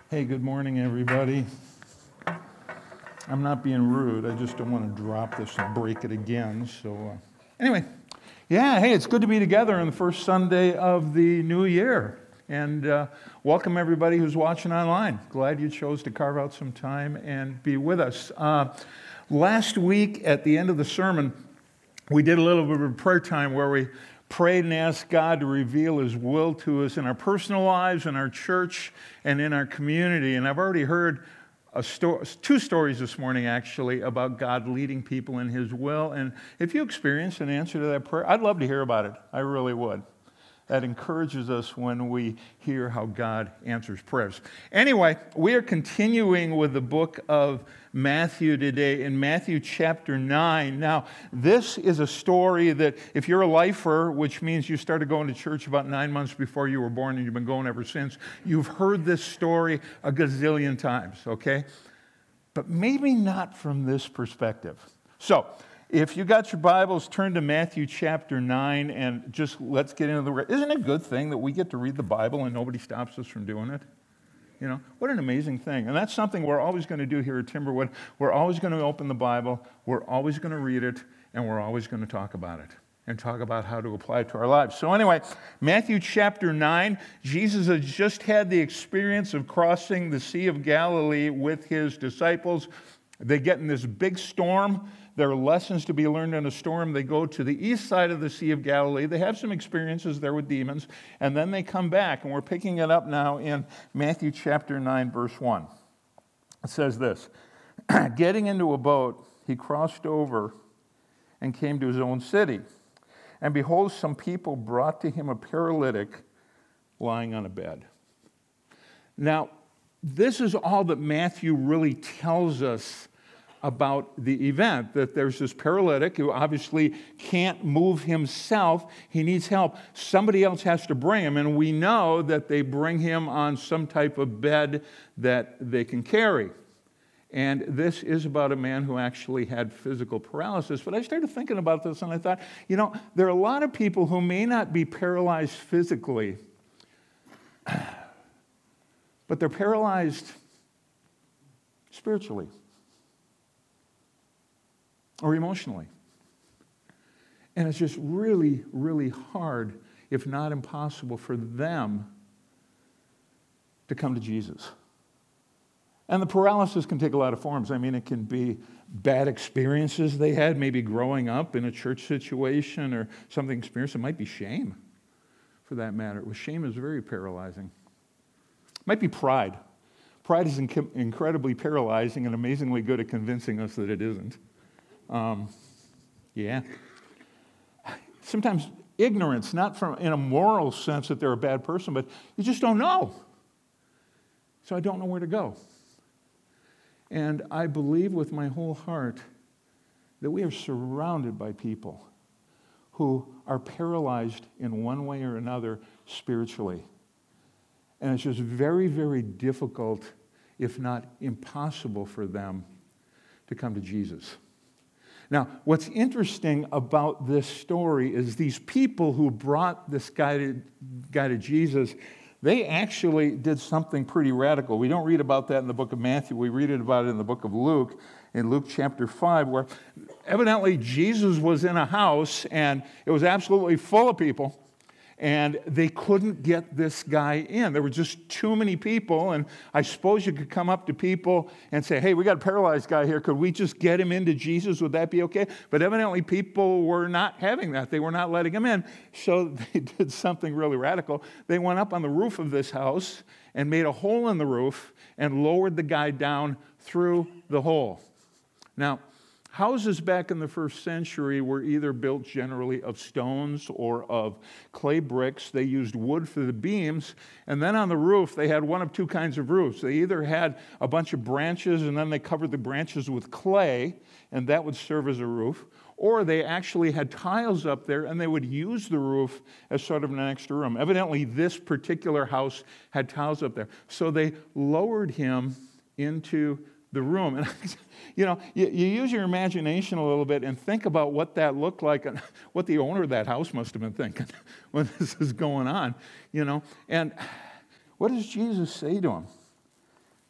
Hey, good morning, everybody. I'm not being rude. I just don't want to drop this and break it again. Anyway, hey, it's good to be together on the first Sunday of the new year. And welcome everybody who's watching online. Glad you chose to carve out some time and be with us. Last week at the end of the sermon, we did a little bit of a prayer time where we prayed and asked God to reveal His will to us in our personal lives, in our church, and in our community. And I've already heard two stories this morning, actually, about God leading people in His will. And if you experience an answer to that prayer, I'd love to hear about it. I really would. That encourages us when we hear how God answers prayers. Anyway, we are continuing with the book of Matthew today in Matthew chapter 9. Now, this is a story that if you're a lifer, which means you started going to church about 9 months before you were born and you've been going ever since, you've heard this story a gazillion times, okay? But maybe not from this perspective. So, if you got your Bibles, turn to Matthew chapter 9 and just let's get into the word. Isn't it a good thing that we get to read the Bible and nobody stops us from doing it? You know, what an amazing thing. And that's something we're always going to do here at Timberwood. We're always going to open the Bible, we're always going to read it, and we're always going to talk about it and talk about how to apply it to our lives. So anyway, Matthew chapter 9, Jesus has just had the experience of crossing the Sea of Galilee with His disciples. They get in this big storm. There are lessons to be learned in a storm. They go to the east side of the Sea of Galilee. They have some experiences there with demons, and then they come back. And we're picking it up now in Matthew chapter 9, verse 1. It says this, getting into a boat, he crossed over and came to his own city. And behold, some people brought to him a paralytic lying on a bed. Now, this is all that Matthew really tells us about the event, that there's this paralytic who obviously can't move himself. He needs help. Somebody else has to bring him, and we know that they bring him on some type of bed that they can carry. And this is about a man who actually had physical paralysis. But I started thinking about this, and I thought, you know, there are a lot of people who may not be paralyzed physically, but they're paralyzed spiritually or emotionally. And it's just really, really hard, if not impossible, for them to come to Jesus. And the paralysis can take a lot of forms. I mean, it can be bad experiences they had, maybe growing up in a church situation or something experienced. It might be shame, for that matter. Shame is very paralyzing. It might be pride. Pride is incredibly paralyzing and amazingly good at convincing us that it isn't. Sometimes ignorance, not from in a moral sense that they're a bad person, but you just don't know. So I don't know where to go. And I believe with my whole heart that we are surrounded by people who are paralyzed in one way or another spiritually. And it's just very, very difficult, if not impossible, for them to come to Jesus. Now, what's interesting about this story is these people who brought this guy to Jesus, they actually did something pretty radical. We don't read about that in the book of Matthew. We read about it in the book of Luke, in Luke chapter 5, where evidently Jesus was in a house, and it was absolutely full of people, and they couldn't get this guy in. There were just too many people, and I suppose you could come up to people and say, hey, we got a paralyzed guy here. Could we just get him into Jesus? Would that be okay? But evidently people were not having that. They were not letting him in. So they did something really radical. They went up on the roof of this house and made a hole in the roof and lowered the guy down through the hole. Now, houses back in the first century were either built generally of stones or of clay bricks. They used wood for the beams. And then on the roof, they had one of two kinds of roofs. They either had a bunch of branches, and then they covered the branches with clay, and that would serve as a roof. Or they actually had tiles up there, and they would use the roof as sort of an extra room. Evidently, this particular house had tiles up there. So they lowered him into the room. And you know, you use your imagination a little bit and think about what that looked like and what the owner of that house must have been thinking when this is going on, you know. And what does Jesus say to him?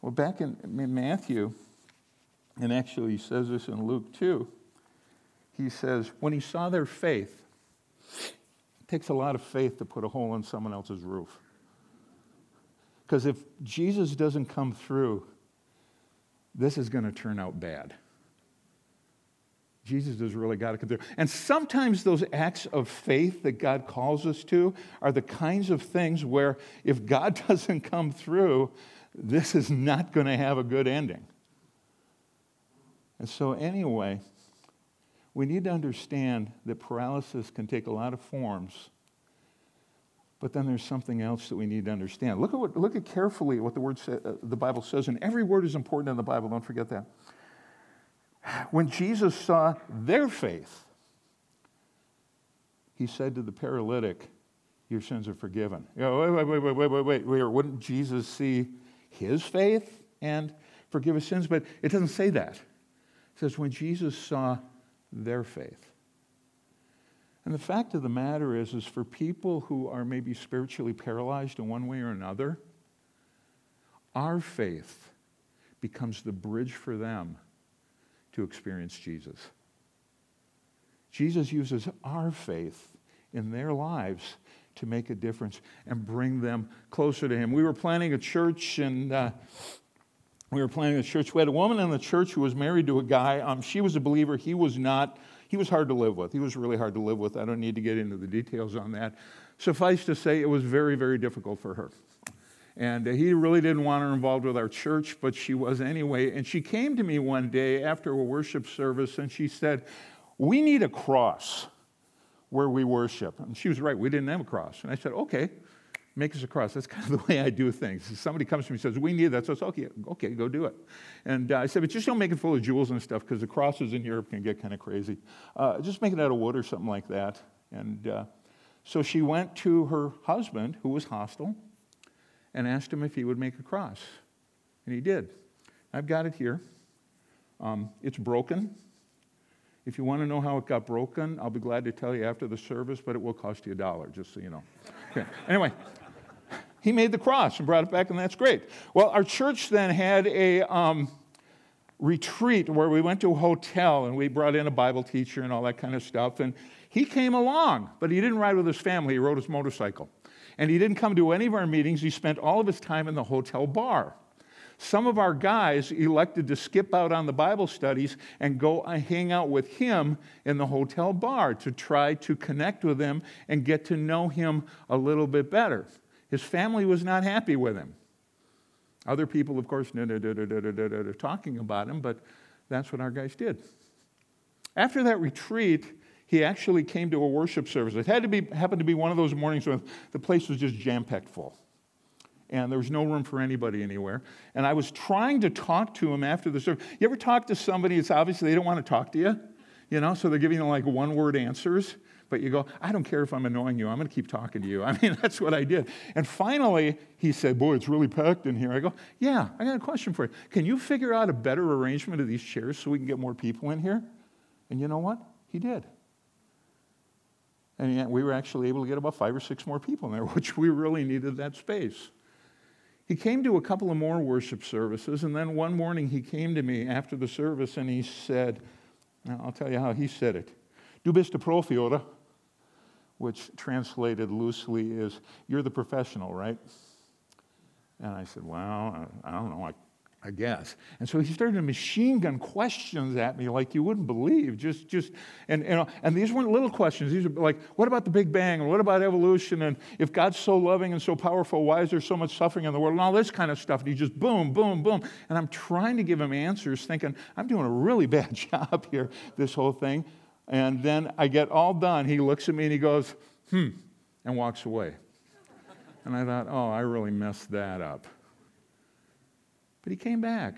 Well, back in Matthew, and actually he says this in Luke too, he says, when he saw their faith, it takes a lot of faith to put a hole in someone else's roof. Because if Jesus doesn't come through, this is going to turn out bad. Jesus has really got to come through. And sometimes those acts of faith that God calls us to are the kinds of things where if God doesn't come through, this is not going to have a good ending. And so anyway, we need to understand that paralysis can take a lot of forms, but then there's something else that we need to understand. Look at carefully what the Bible says, and every word is important in the Bible, don't forget that. When Jesus saw their faith, he said to the paralytic, your sins are forgiven. You know, wait. Wouldn't Jesus see his faith and forgive his sins? But it doesn't say that. It says when Jesus saw their faith. And the fact of the matter is for people who are maybe spiritually paralyzed in one way or another, our faith becomes the bridge for them to experience Jesus. Jesus uses our faith in their lives to make a difference and bring them closer to him. We were planning a church, and we had a woman in the church who was married to a guy. She was a believer. He was not. He was hard to live with. He was really hard to live with. I don't need to get into the details on that. Suffice to say, it was very, very difficult for her. And he really didn't want her involved with our church, but she was anyway. And she came to me one day after a worship service, and she said, we need a cross where we worship. And she was right, we didn't have a cross. And I said, okay, make us a cross. That's kind of the way I do things. If somebody comes to me and says, we need that, so it's okay, go do it. And I said, but just don't make it full of jewels and stuff, because the crosses in Europe can get kind of crazy. Just make it out of wood or something like that. And so she went to her husband, who was hostile, and asked him if he would make a cross. And he did. I've got it here. It's broken. If you want to know how it got broken, I'll be glad to tell you after the service, but it will cost you $1, just so you know. Okay. Anyway, he made the cross and brought it back, and that's great. Well, our church then had a retreat where we went to a hotel, and we brought in a Bible teacher and all that kind of stuff, and he came along, but he didn't ride with his family. He rode his motorcycle. And he didn't come to any of our meetings. He spent all of his time in the hotel bar. Some of our guys elected to skip out on the Bible studies and go hang out with him in the hotel bar to try to connect with him and get to know him a little bit better. His family was not happy with him. Other people, of course, talking about him, but that's what our guys did. After that retreat, he actually came to a worship service. It happened to be one of those mornings when the place was just jam-packed full. And there was no room for anybody anywhere. And I was trying to talk to him after the service. You ever talk to somebody, it's obviously they don't want to talk to you, so they're giving you like one-word answers. But you go, I don't care if I'm annoying you. I'm going to keep talking to you. I mean, that's what I did. And finally, he said, boy, it's really packed in here. I go, yeah, I got a question for you. Can you figure out a better arrangement of these chairs so we can get more people in here? And you know what? He did. And yet we were actually able to get about 5 or 6 more people in there, which we really needed that space. He came to a couple of more worship services, and then one morning he came to me after the service and he said, now I'll tell you how he said it. Du bist der Profi, oder? Which translated loosely is, you're the professional, right? And I said, well, I don't know, I guess. And so he started to machine gun questions at me like you wouldn't believe. And these weren't little questions. These were like, what about the Big Bang? And what about evolution? And if God's so loving and so powerful, why is there so much suffering in the world? And all this kind of stuff. And he just boom, boom, boom. And I'm trying to give him answers thinking, I'm doing a really bad job here, this whole thing. And then I get all done. He looks at me and he goes, and walks away. And I thought, oh, I really messed that up. But he came back.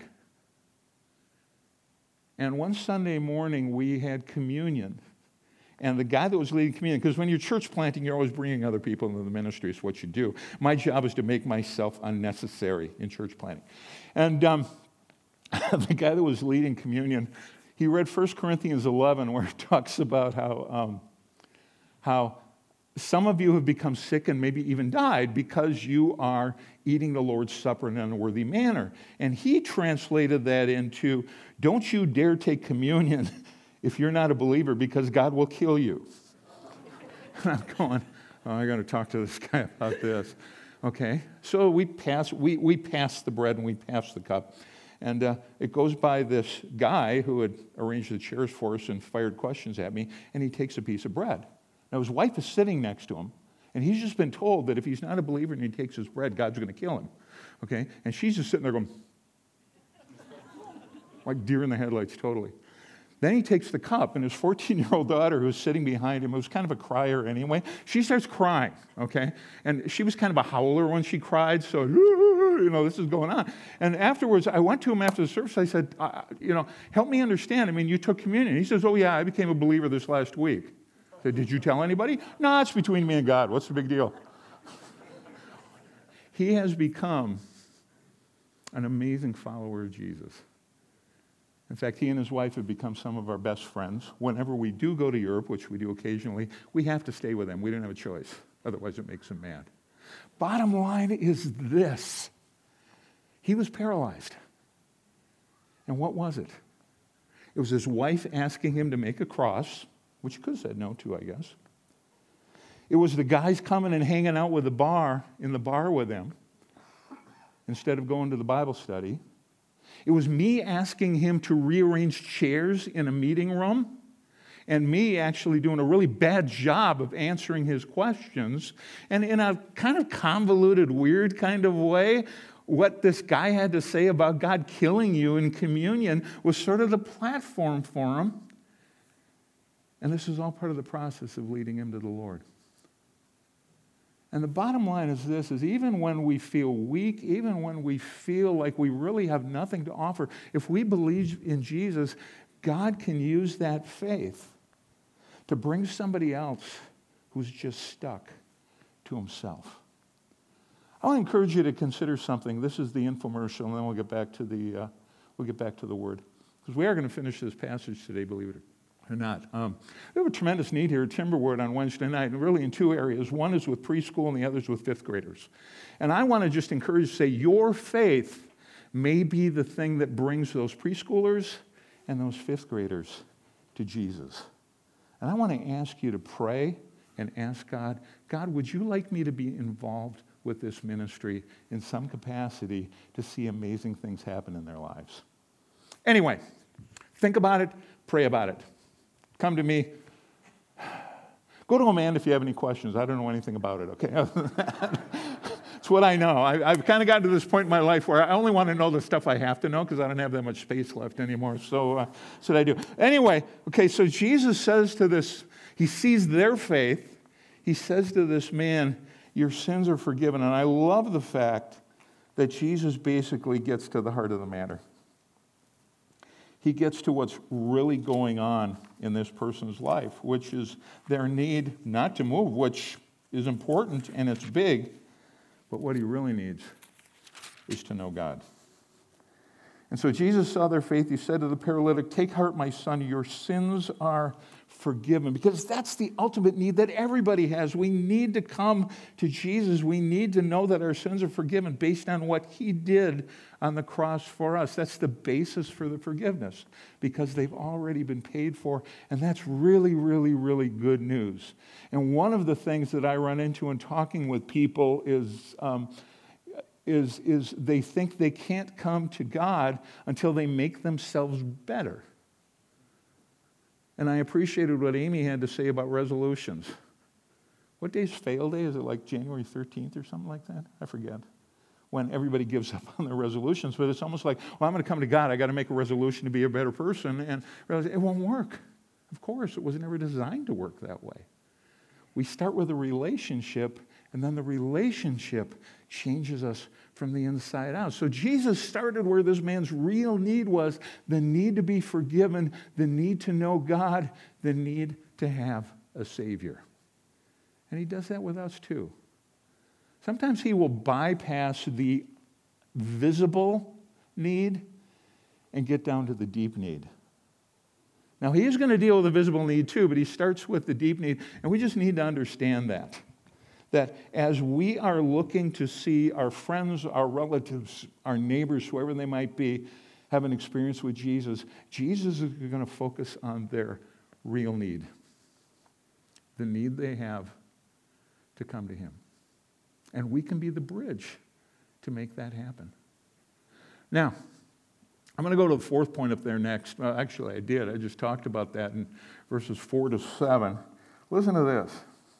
And one Sunday morning, we had communion. And the guy that was leading communion, because when you're church planting, you're always bringing other people into the ministry. It's what you do. My job is to make myself unnecessary in church planting. And the guy that was leading communion, he read 1 Corinthians 11, where it talks about how Some of you have become sick and maybe even died because you are eating the Lord's Supper in an unworthy manner. And he translated that into, don't you dare take communion if you're not a believer, because God will kill you. And I'm going, oh, I got to talk to this guy about this. Okay, so we pass the bread and we pass the cup. And it goes by this guy who had arranged the chairs for us and fired questions at me, and he takes a piece of bread. Now, his wife is sitting next to him, and he's just been told that if he's not a believer and he takes his bread, God's going to kill him. Okay, and she's just sitting there going, like deer in the headlights, totally. Then he takes the cup, and his 14-year-old daughter, who's sitting behind him, who's kind of a crier anyway, she starts crying, okay? And she was kind of a howler when she cried, so, this is going on. And afterwards, I went to him after the service. I said, help me understand. I mean, you took communion. He says, oh, yeah, I became a believer this last week. I said, did you tell anybody? No, it's between me and God. What's the big deal? He has become an amazing follower of Jesus. In fact, he and his wife have become some of our best friends. Whenever we do go to Europe, which we do occasionally, we have to stay with them. We don't have a choice. Otherwise, it makes him mad. Bottom line is this. He was paralyzed. And what was it? It was his wife asking him to make a cross, which he could have said no to, I guess. It was the guys coming and hanging out in the bar with him instead of going to the Bible study. It was me asking him to rearrange chairs in a meeting room and me actually doing a really bad job of answering his questions. And in a kind of convoluted, weird kind of way, what this guy had to say about God killing you in communion was sort of the platform for him. And this is all part of the process of leading him to the Lord. And the bottom line is this, is even when we feel weak, even when we feel like we really have nothing to offer, if we believe in Jesus, God can use that faith to bring somebody else who's just stuck to himself. I want to encourage you to consider something. This is the infomercial, and then we'll get back to the word. Because we are going to finish this passage today, believe it or not. We have a tremendous need here at Timberwood on Wednesday night, and really in two areas. One is with preschool and the other is with fifth graders. And I want to just encourage you to say your faith may be the thing that brings those preschoolers and those fifth graders to Jesus. And I want to ask you to pray and ask God, God, would you like me to be involved with this ministry in some capacity to see amazing things happen in their lives? Anyway, think about it, pray about it. Come to me. Go to Amanda if you have any questions. I don't know anything about it, okay? It's what I know. I've kind of gotten to this point in my life where I only want to know the stuff I have to know because I don't have that much space left anymore. So that's what I do. Anyway, okay, so Jesus says to this, he sees their faith. He says to this man, your sins are forgiven. And I love the fact that Jesus basically gets to the heart of the matter. He gets to what's really going on in this person's life, which is their need not to move, which is important and it's big, but what he really needs is to know God. And so Jesus saw their faith. He said to the paralytic, take heart, my son, your sins are forgiven. Because that's the ultimate need that everybody has. We need to come to Jesus. We need to know that our sins are forgiven based on what he did on the cross for us. That's the basis for the forgiveness, because they've already been paid for, and that's really, really, really good news. And one of the things that I run into in talking with people is they think they can't come to God until they make themselves better. And I appreciated what Amy had to say about resolutions. What day's fail day? Is it like January 13th or something like that? I forget. When everybody gives up on their resolutions, but it's almost like, well, I'm going to come to God. I got to make a resolution to be a better person, and realize it won't work. Of course, it was never designed to work that way. We start with a relationship, and then the relationship changes us from the inside out. So Jesus started where this man's real need was, the need to be forgiven, the need to know God, the need to have a Savior. And he does that with us too. Sometimes he will bypass the visible need and get down to the deep need. Now, he is going to deal with the visible need too, but he starts with the deep need, and we just need to understand that. That as we are looking to see our friends, our relatives, our neighbors, whoever they might be, have an experience with Jesus, Jesus is going to focus on their real need, the need they have to come to him. And we can be the bridge to make that happen. Now, I'm going to go to the fourth point up there next. Well, actually, I did. I just talked about that in verses 4 to 7. Listen to this.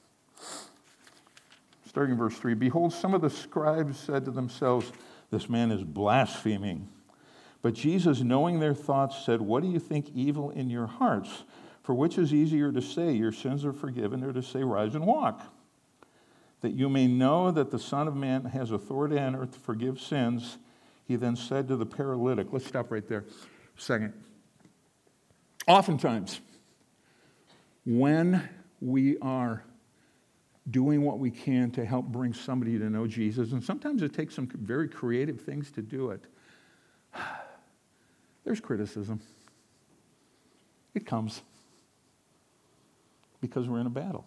Starting in verse 3, "Behold, some of the scribes said to themselves, 'This man is blaspheming.' But Jesus, knowing their thoughts, said, 'What do you think evil in your hearts? For which is easier to say, your sins are forgiven, or to say, rise and walk? That you may know that the Son of Man has authority on earth to forgive sins.' He then said to the paralytic," let's stop right there a second. Oftentimes, when we are doing what we can to help bring somebody to know Jesus, and sometimes it takes some very creative things to do it, there's criticism. It comes because we're in a battle.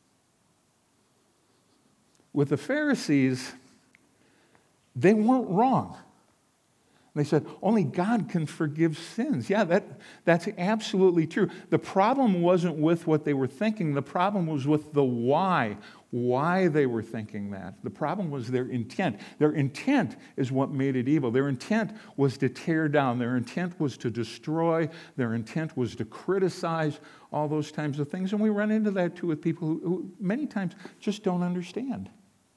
With the Pharisees, they weren't wrong. They said, only God can forgive sins. Yeah, that's absolutely true. The problem wasn't with what they were thinking. The problem was with the why they were thinking that. The problem was their intent. Their intent is what made it evil. Their intent was to tear down. Their intent was to destroy. Their intent was to criticize, all those types of things. And we run into that too with people who many times just don't understand.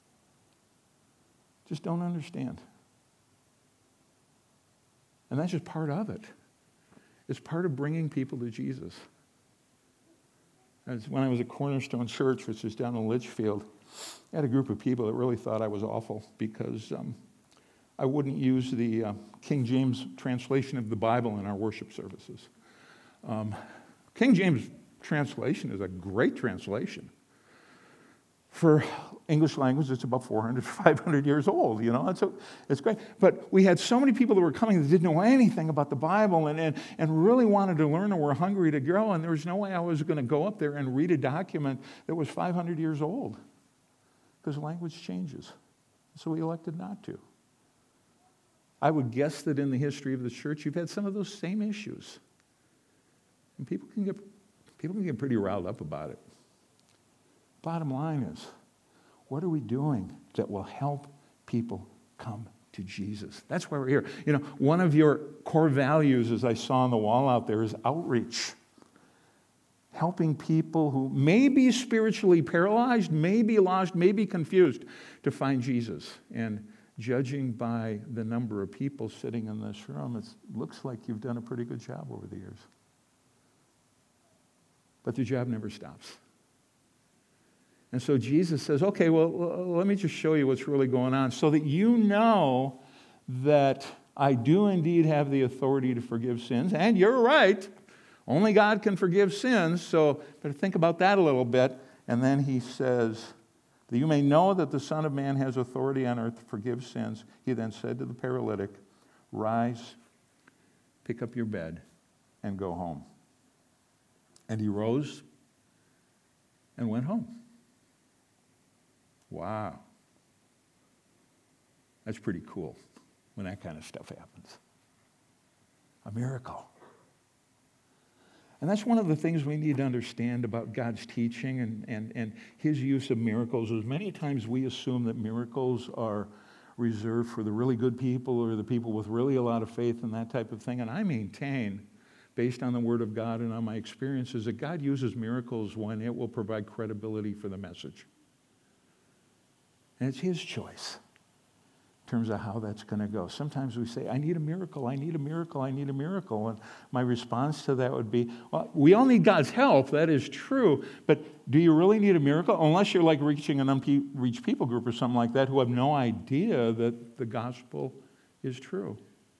Just don't understand. And that's just part of it. It's part of bringing people to Jesus. When I was at Cornerstone Church, which is down in Litchfield, I had a group of people that really thought I was awful because I wouldn't use the King James translation of the Bible in our worship services. King James translation is a great translation. For English language, it's about 400, 500 years old, it's great. But we had so many people that were coming that didn't know anything about the Bible and really wanted to learn and were hungry to grow, and there was no way I was going to go up there and read a document that was 500 years old because language changes. So we elected not to. I would guess that in the history of the church, you've had some of those same issues. And people can get pretty riled up about it. Bottom line is, what are we doing that will help people come to Jesus? That's why we're here. One of your core values, as I saw on the wall out there, is outreach. Helping people who may be spiritually paralyzed, may be lost, may be confused to find Jesus. And judging by the number of people sitting in this room, it looks like you've done a pretty good job over the years. But the job never stops. And so Jesus says, okay, well, let me just show you what's really going on so that you know that I do indeed have the authority to forgive sins. And you're right. Only God can forgive sins. So better think about that a little bit. And then he says, that you may know that the Son of Man has authority on earth to forgive sins. He then said to the paralytic, rise, pick up your bed, and go home. And he rose and went home. Wow. That's pretty cool when that kind of stuff happens. A miracle. And that's one of the things we need to understand about God's teaching and his use of miracles is many times we assume that miracles are reserved for the really good people or the people with really a lot of faith and that type of thing. And I maintain, based on the Word of God and on my experiences, that God uses miracles when it will provide credibility for the message. And it's his choice in terms of how that's going to go. Sometimes we say, I need a miracle, I need a miracle, I need a miracle. And my response to that would be, well, we all need God's help, that is true, but do you really need a miracle? Unless you're like reaching an unreached people group or something like that who have no idea that the gospel is true.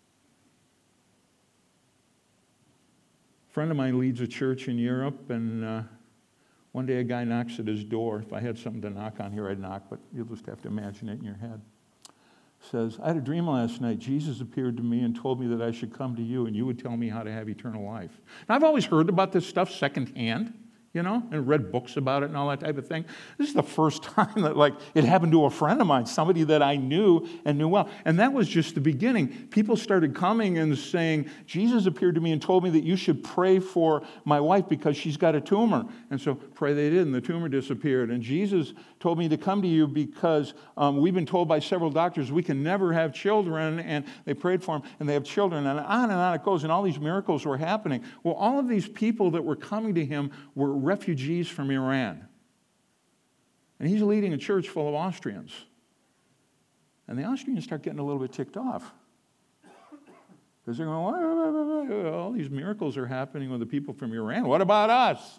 A friend of mine leads a church in Europe, and one day a guy knocks at his door. If I had something to knock on here, I'd knock, but you'll just have to imagine it in your head. says, I had a dream last night. Jesus appeared to me and told me that I should come to you and you would tell me how to have eternal life. Now, I've always heard about this stuff secondhand, and read books about it and all that type of thing. This is the first time that, it happened to a friend of mine, somebody that I knew and knew well. And that was just the beginning. People started coming and saying, Jesus appeared to me and told me that you should pray for my wife because she's got a tumor. And so pray they did, and the tumor disappeared. And Jesus told me to come to you because we've been told by several doctors we can never have children. And they prayed for him, and they have children. And on it goes, and all these miracles were happening. Well, all of these people that were coming to him were refugees from Iran. And he's leading a church full of Austrians. And the Austrians start getting a little bit ticked off. Because they're going, all these miracles are happening with the people from Iran. What about us?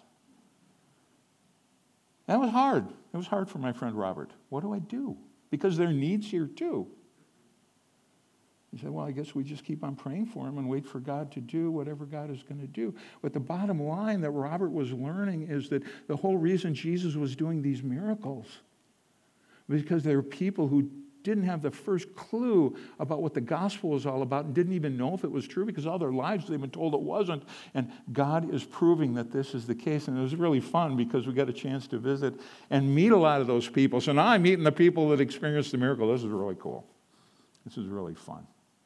That was hard. It was hard for my friend Robert. What do I do? Because there are needs here too. He said, well, I guess we just keep on praying for him and wait for God to do whatever God is going to do. But the bottom line that Robert was learning is that the whole reason Jesus was doing these miracles was because there were people who didn't have the first clue about what the gospel was all about and didn't even know if it was true because all their lives they've been told it wasn't. And God is proving that this is the case. And it was really fun because we got a chance to visit and meet a lot of those people. So now I'm meeting the people that experienced the miracle. This is really cool. This is really fun.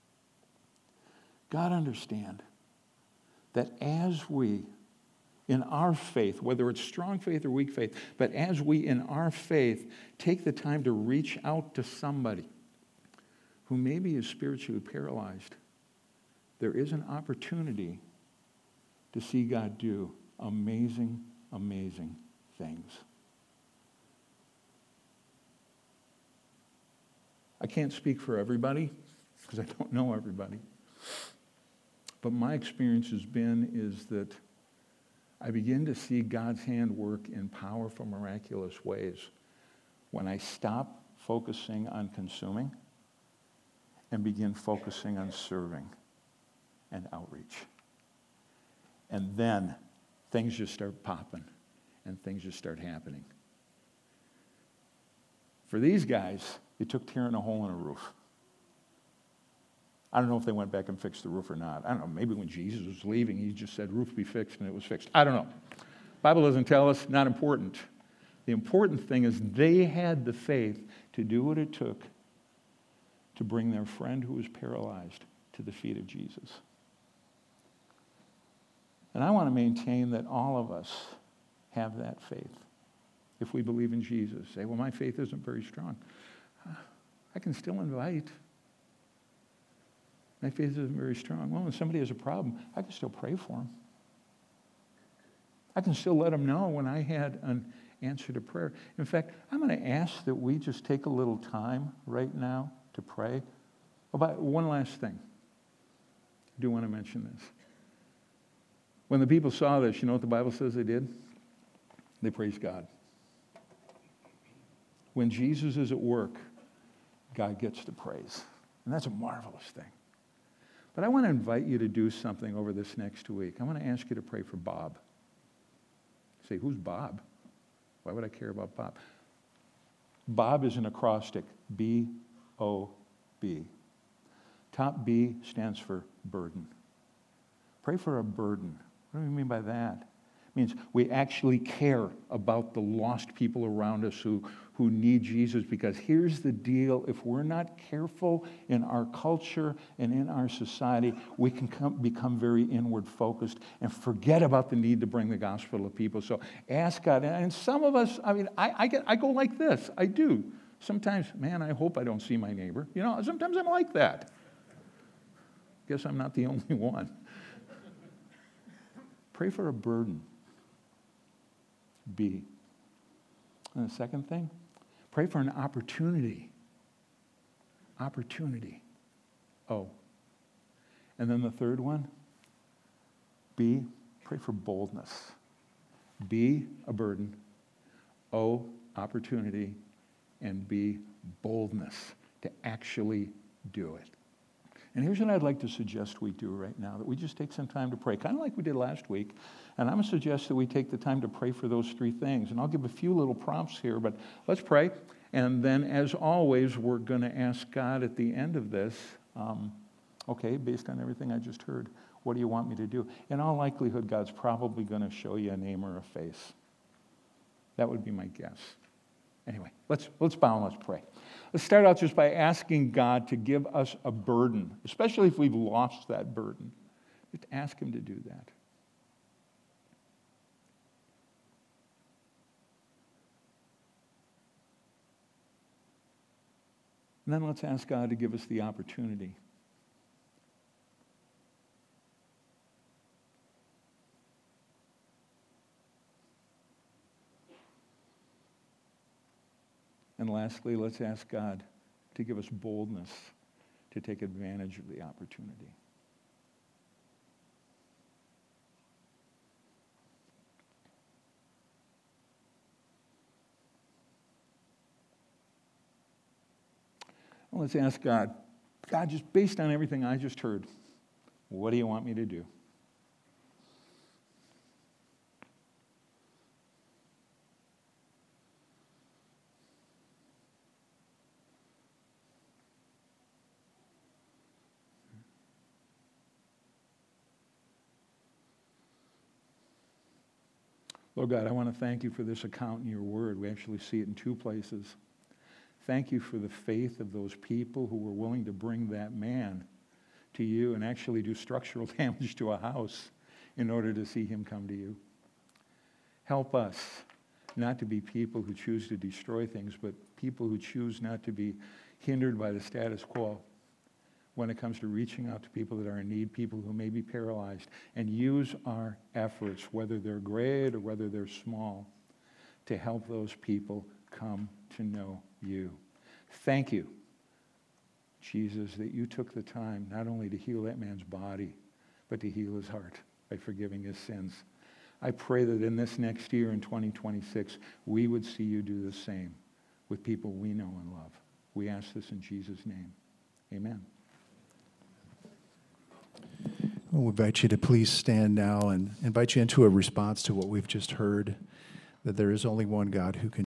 God understand that as we, in our faith, whether it's strong faith or weak faith, but as we in our faith take the time to reach out to somebody who maybe is spiritually paralyzed, there is an opportunity to see God do amazing, amazing things. I can't speak for everybody because I don't know everybody. But my experience has been is that I begin to see God's hand work in powerful, miraculous ways when I stop focusing on consuming and begin focusing on serving and outreach. And then things just start popping and things just start happening. For these guys, it took tearing a hole in a roof. I don't know if they went back and fixed the roof or not. I don't know. Maybe when Jesus was leaving, he just said, roof be fixed, and it was fixed. I don't know. Bible doesn't tell us. Not important. The important thing is they had the faith to do what it took to bring their friend who was paralyzed to the feet of Jesus. And I want to maintain that all of us have that faith. If we believe in Jesus, say, well, my faith isn't very strong. I can still invite. My faith isn't very strong. Well, when somebody has a problem, I can still pray for them. I can still let them know when I had an answer to prayer. In fact, I'm going to ask that we just take a little time right now to pray. About one last thing. I do want to mention this. When the people saw this, you know what the Bible says they did? They praised God. When Jesus is at work, God gets the praise. And that's a marvelous thing. But I want to invite you to do something over this next week. I want to ask you to pray for Bob. Say, who's Bob? Why would I care about Bob? Bob is an acrostic, B-O-B. Top B stands for burden. Pray for a burden. What do we mean by that? It means we actually care about the lost people around us who need Jesus, because here's the deal. If we're not careful in our culture and in our society, we can become very inward focused and forget about the need to bring the gospel to people. So ask God. And some of us, I go like this. I do. Sometimes, man, I hope I don't see my neighbor. Sometimes I'm like that. Guess I'm not the only one. Pray for a burden. B. And the second thing, pray for an opportunity. Opportunity. O. And then the third one, B, pray for boldness. B, a burden. O, opportunity. And B, boldness to actually do it. And here's what I'd like to suggest we do right now, that we just take some time to pray, kind of like we did last week. And I'm going to suggest that we take the time to pray for those three things. And I'll give a few little prompts here, but let's pray. And then, as always, we're going to ask God at the end of this, okay, based on everything I just heard, what do you want me to do? In all likelihood, God's probably going to show you a name or a face. That would be my guess. Anyway, let's bow and let's pray. Let's start out just by asking God to give us a burden, especially if we've lost that burden. Just ask him to do that. And then let's ask God to give us the opportunity. And lastly, let's ask God to give us boldness to take advantage of the opportunity. Well, let's ask God, just based on everything I just heard, what do you want me to do? Lord God, I want to thank you for this account in your word. We actually see it in two places. Thank you for the faith of those people who were willing to bring that man to you and actually do structural damage to a house in order to see him come to you. Help us not to be people who choose to destroy things, but people who choose not to be hindered by the status quo when it comes to reaching out to people that are in need, people who may be paralyzed, and use our efforts, whether they're great or whether they're small, to help those people come to know you. Thank you, Jesus, that you took the time not only to heal that man's body, but to heal his heart by forgiving his sins. I pray that in this next year, in 2026, we would see you do the same with people we know and love. We ask this in Jesus' name. Amen. We'll invite you to please stand now and invite you into a response to what we've just heard, that there is only one God who can